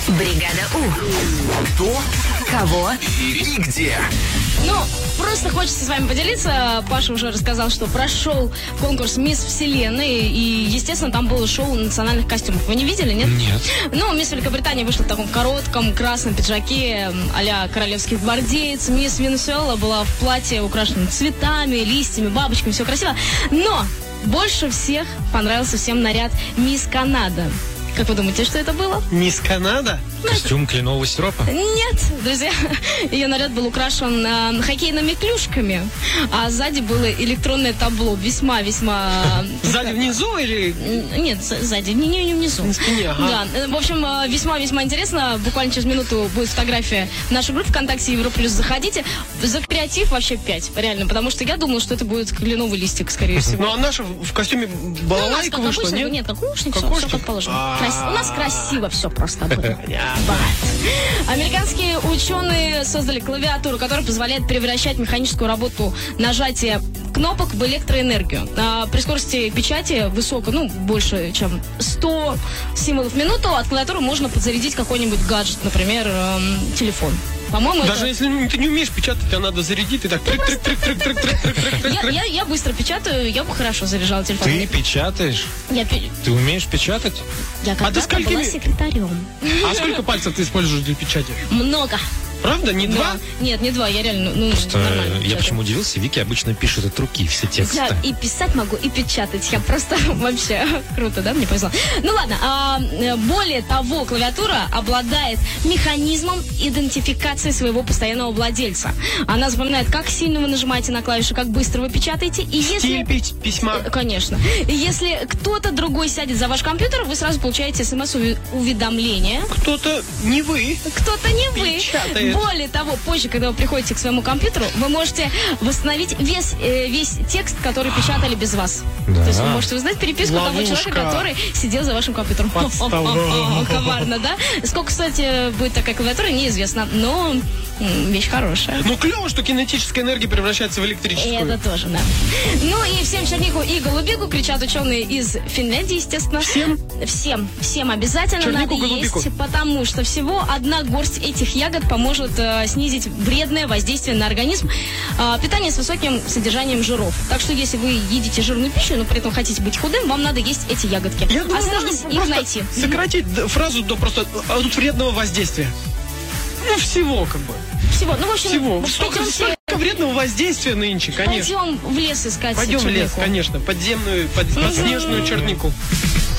Бригада У. Кто? Кого? И где? Ну, просто хочется с вами поделиться. Паша уже рассказал, что прошел конкурс «Мисс Вселенной». И, естественно, там было шоу национальных костюмов. Вы не видели, нет? Нет. Ну, «Мисс Великобритания» вышла в таком коротком красном пиджаке а-ля королевский гвардеец. «Мисс Венесуэла» была в платье, украшенном цветами, листьями, бабочками. Все красиво. Но больше всех понравился всем наряд «Мисс Канада». Как вы думаете, что это было? Мисс Канада? Костюм кленового сиропа? Нет, друзья, ее наряд был украшен хоккейными клюшками, а сзади было электронное табло, весьма-весьма... Сзади внизу или... Нет, сзади, не внизу. На спине, ага. Да, в общем, весьма-весьма интересно. Буквально через минуту будет фотография в нашу группу ВКонтакте Европлюс. Заходите. За креатив вообще 5, реально, потому что я думала, что это будет кленовый листик, скорее всего. Ну, а наша в костюме балалайка вышла, нет? Нет, кокошник, Кокошник? все как положено. У нас красиво все просто будет. Американские ученые создали клавиатуру, которая позволяет превращать механическую работу нажатия кнопок в электроэнергию. При скорости печати высокой, больше, чем 100 символов в минуту, от клавиатуры можно подзарядить какой-нибудь гаджет, например, телефон. По-моему, даже если ты не умеешь печатать, тебя надо зарядить, ты так Я быстро печатаю, я бы хорошо заряжала телефон. Ты печатаешь? Ты умеешь печатать? Я когда-то была секретарем. А сколько пальцев ты используешь для печати? Много. Правда? Не два? Нет, не два, я реально, Просто нормально. я почему удивился, Вики обычно пишет от руки все тексты. Я и писать могу, и печатать. Я просто вообще круто, да? Мне повезло. Ну ладно, более того, клавиатура обладает механизмом идентификации своего постоянного владельца. Она запоминает, как сильно вы нажимаете на клавишу, как быстро вы печатаете. И если... Стиль письма. Конечно. И если кто-то другой сядет за ваш компьютер, вы сразу получаете смс-уведомление. Кто-то не вы. Кто-то не вы. Печатает. Более того, позже, когда вы приходите к своему компьютеру, вы можете восстановить весь текст, который печатали без вас. Да. То есть вы можете узнать переписку того Ловушка. человека, который сидел за вашим компьютером. Коварно, да? Сколько, кстати, будет такая клавиатура, неизвестно. Но вещь хорошая. Ну, клево, что кинетическая энергия превращается в электрическую. Это тоже, да. Ну и всем чернику и голубику кричат ученые из Финляндии, естественно. Всем? Всем обязательно Чернику, надо голубику. есть, потому что всего одна горсть этих ягод поможет снизить вредное воздействие на организм. Питание с высоким содержанием жиров. Так что если вы едите жирную пищу, но при этом хотите быть худым, вам надо есть эти ягодки. Я думаю, Осталось можно их найти. сократить фразу до просто от вредного воздействия. Ну, всего, как бы. Всего. Ну, в общем, Всего. Столько вредного воздействия нынче, конечно. Пойдем в лес искать Пойдем в лес, чернику. конечно. Подснежную чернику.